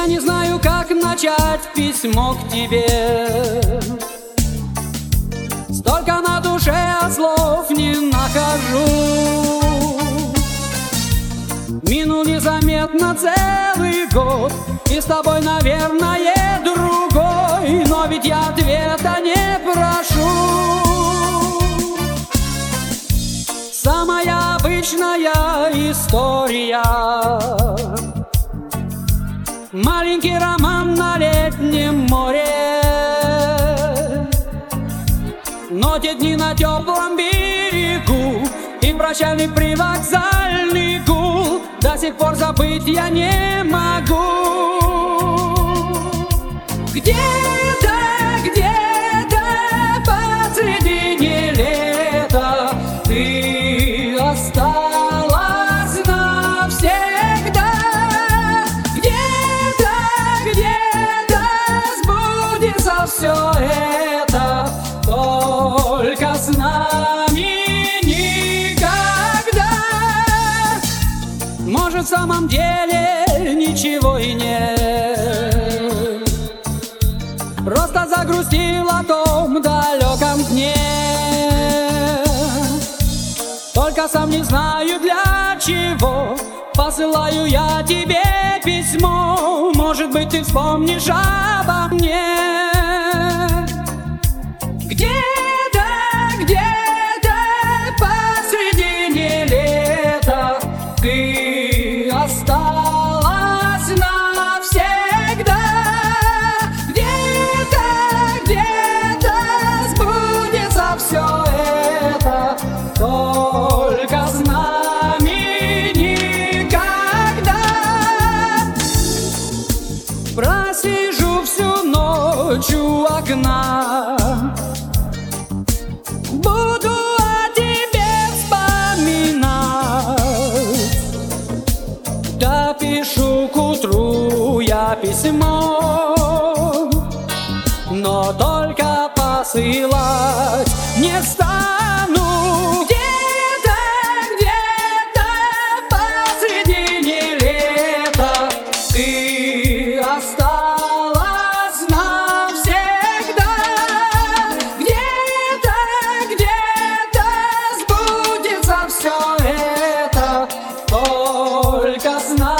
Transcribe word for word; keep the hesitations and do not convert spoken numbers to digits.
Я не знаю, как начать письмо к тебе. Столько на душе, а слов не нахожу. Минул незаметно целый год, и с тобой, наверное, другой. Но ведь я ответа не прошу. Самая обычная история, маленький роман на летнем море. Но те дни на теплом берегу и прощальный привокзальный гул до сих пор забыть я не могу. Где-то, где-то посредине лета ты осталась навсегда. Где-то, где-то сбудется все это, только с нами никогда. Может, в самом деле ничего и нет, просто загрустил о том далеком дне. Только сам не знаю, для чего посылаю я тебе письмо. Может быть, ты вспомнишь обо мне. Где-то, где-то посредине лета ты осталась навсегда. Где-то, где-то сбудется все это, только с нами никогда. Просижу всю ночь у окна, буду о тебе вспоминать. Допишу к утру я письмо, но только посылать не стану. Где-то, где-то посредине лета ты осталась навсегда. Где-то, где-то сбудется все это, только с нами.